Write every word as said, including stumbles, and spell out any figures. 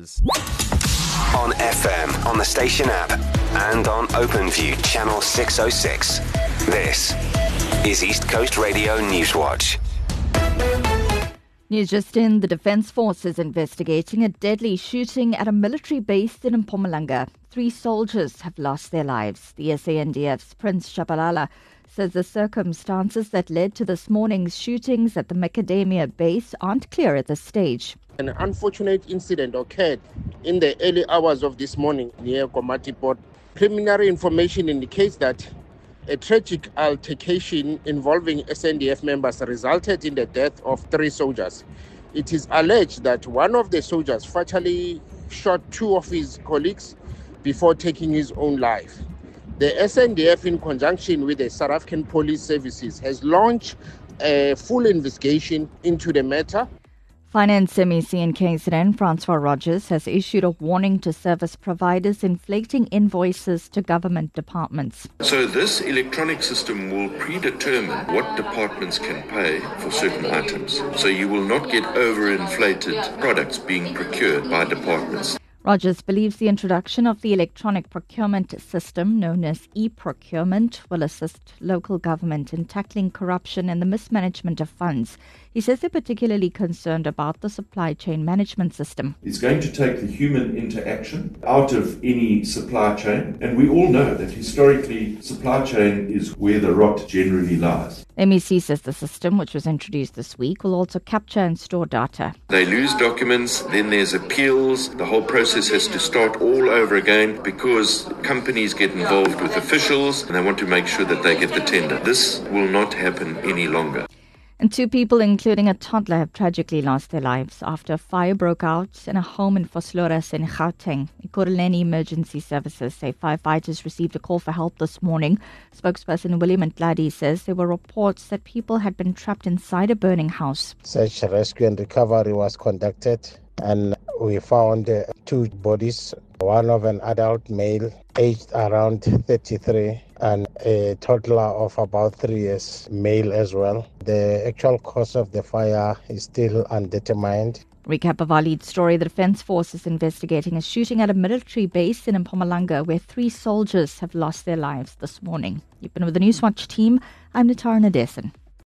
News. On F M, on the station app, and on OpenView Channel six oh six. This is East Coast Radio Newswatch. News just in, the Defence Force is investigating a deadly shooting at a military base in Mpumalanga. Three soldiers have lost their lives. The S A N D F's Prince Shabalala says the circumstances that led to this morning's shootings at the Macadamia base aren't clear at this stage. An unfortunate incident occurred in the early hours of this morning near Komati Port. Preliminary information indicates that a tragic altercation involving S A N D F members resulted in the death of three soldiers. It is alleged that one of the soldiers fatally shot two of his colleagues before taking his own life. The S A N D F, in conjunction with the South African Police Services, has launched a full investigation into the matter. Finance M E C in K Z N, Francois Rogers, has issued a warning to service providers inflating invoices to government departments. So this electronic system will predetermine what departments can pay for certain items. So you will not get overinflated products being procured by departments. Rogers believes the introduction of the electronic procurement system, known as e-procurement, will assist local government in tackling corruption and the mismanagement of funds. He says they're particularly concerned about the supply chain management system. It's going to take the human interaction out of any supply chain, and we all know that historically supply chain is where the rot generally lies. M E C says the system, which was introduced this week, will also capture and store data. They lose documents, then there's appeals. The whole process has to start all over again because companies get involved with officials and they want to make sure that they get the tender. This will not happen any longer. And two people, including a toddler, have tragically lost their lives after a fire broke out in a home in Vosloorus in Gauteng. Ekurhuleni Emergency Services say firefighters received a call for help this morning. Spokesperson William Ntladi says there were reports that people had been trapped inside a burning house. Search, rescue and recovery was conducted, and we found uh, two bodies, one of an adult male aged around thirty-three and a toddler of about three years male as well. The actual cause of the fire is still undetermined. Recap of our lead story. The Defence Force is investigating a shooting at a military base in Mpumalanga where three soldiers have lost their lives this morning. You've been with the Newswatch team. I'm Natara Nadesan.